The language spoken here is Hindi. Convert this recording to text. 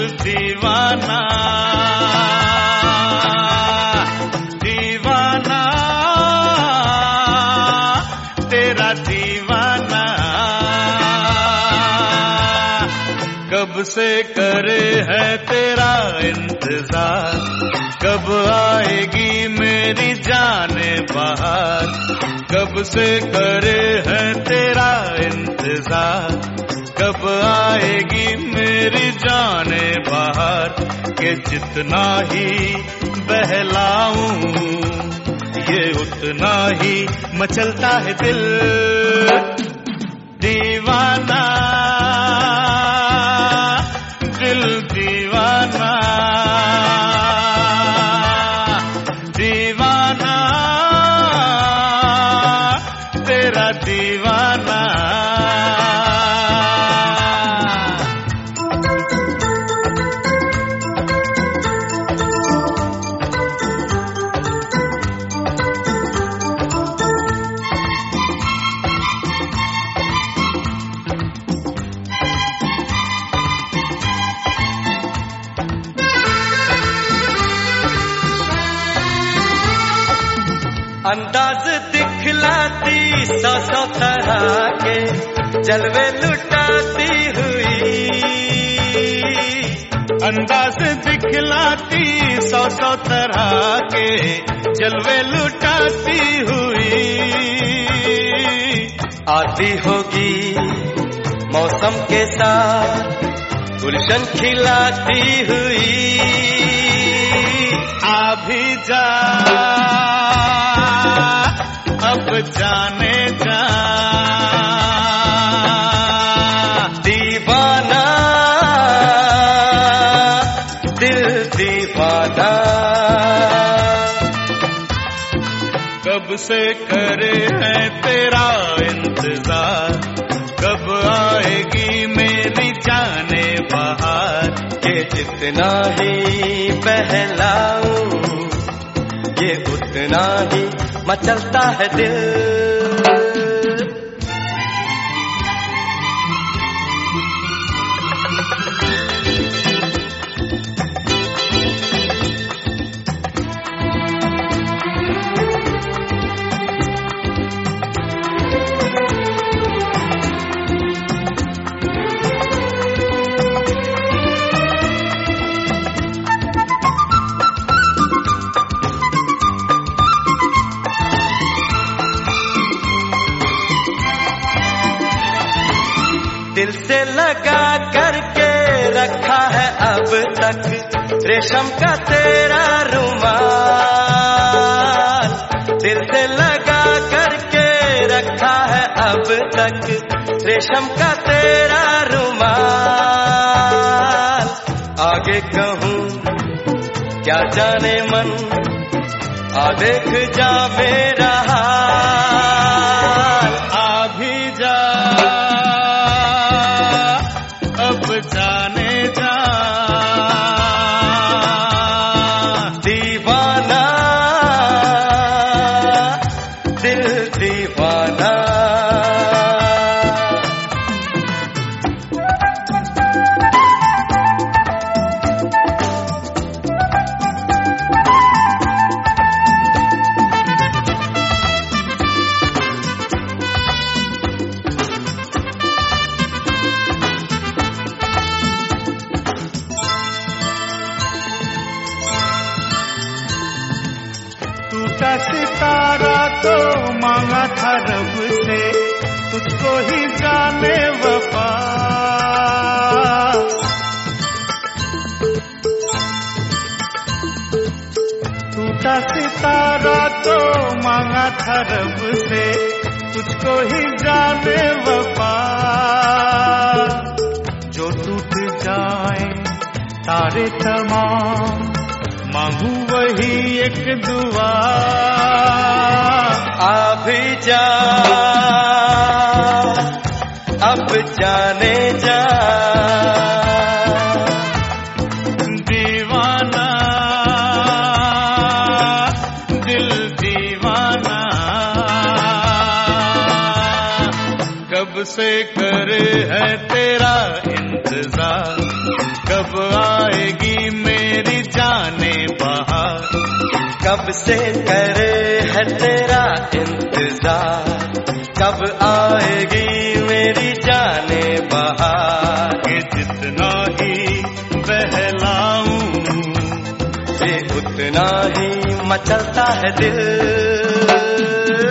दीवाना दीवाना तेरा दीवाना। कब से करे है तेरा इंतजार, कब आएगी मेरी जाने बाहर। कब से करे है तेरा इंतजार, कब आएगी मेरी जाने बाहर। के जितना ही बहलाऊं ये उतना ही मचलता है दिल दीवाना दिल दीवाना दीवाना तेरा दीवाना। अंदाज दिखलाती सौ सौ तरह के, जलवे लुटाती हुई। अंदाज दिखलाती सौ सौ तरह के, जलवे लुटाती हुई। आती होगी मौसम के साथ गुलशन खिलाती हुई। आ भी जा अब जाने जा दीवाना दिल दीवाना। कब से करे है तेरा इंतजार, कब आएगी मेरी जाने बाहर। ये जितना ही बहलाऊं ये उतना ही मचलता है दिल। दिल से लगा करके रखा है अब तक रेशम का तेरा रुमाल। दिल से लगा करके रखा है अब तक रेशम का तेरा रुमाल। आगे कहूँ क्या जाने मन, आ देख जा मेरा हाल। आ भी जा अब जाने जा दीवाना दिल दीवाना। टूटा सितारा तो मांगा था रब से, तुझको ही जाने वफा। टूटा सितारा तो मांगा था रब से, तुझको ही जाने वफा। जो टूट जाए तारे तमाम, मांगू वही एक दुआ। आ भी जा अब जाने जा दीवाना दिल दीवाना। कब से करे है तेरा इंतजार, कब आएगी मेरी जाने बहार, कब से करे है तेरा इंतजार, कब आएगी मेरी जाने बहार। कि जितना ही बहलाऊं ये उतना ही मचलता है दिल।